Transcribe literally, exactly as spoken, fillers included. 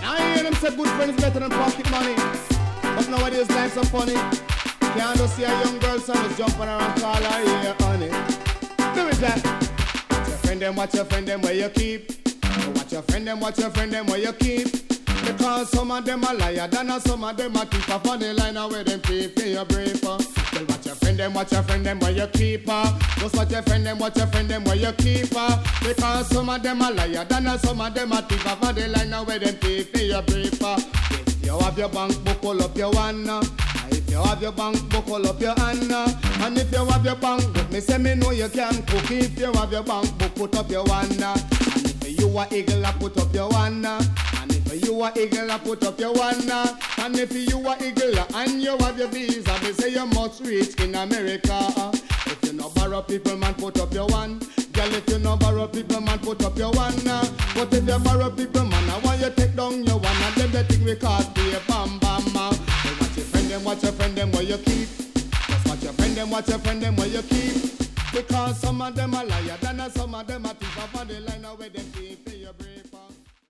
I hear them say good friends better than pocket money. But nowadays life's so funny. Can't just see a young girl son was jumping around call her here, honey. Do it that. Watch your friend them, watch your friend them where you keep. Watch your friend them, watch your friend them where you keep. Because some of them are liar, and some of them are thief. Up on the line where them pay for your brief. Well, watch your friend them, watch your friend them where you keep. Just watch your friend them, watch your friend them where you keep. Because some of them are liar, and some of them are thief. Up on the line where them pay for your brief. If you have your bank book, hold up your one. If you have your bank book, hold up your hand. And if you have your bank book, me say me know you can cook. If you have your bank book, put up your one. And if you a eagle, put up your one. And if you a eagle, put up your one. And if you a eagle and you have your visa, me say you must reach in America. If you no borrow people, man, put up your one. Girl, if you no borrow people, man, put up your one. But if you borrow people, man, I want you take down your one. And then they think we can't be a bam bam. Watch your friend them, watch your friend them where you keep. Just watch your friend them, watch your friend them where you keep. Because some of them are liar, and some of them are thief. Up on the line where them pay for your brief.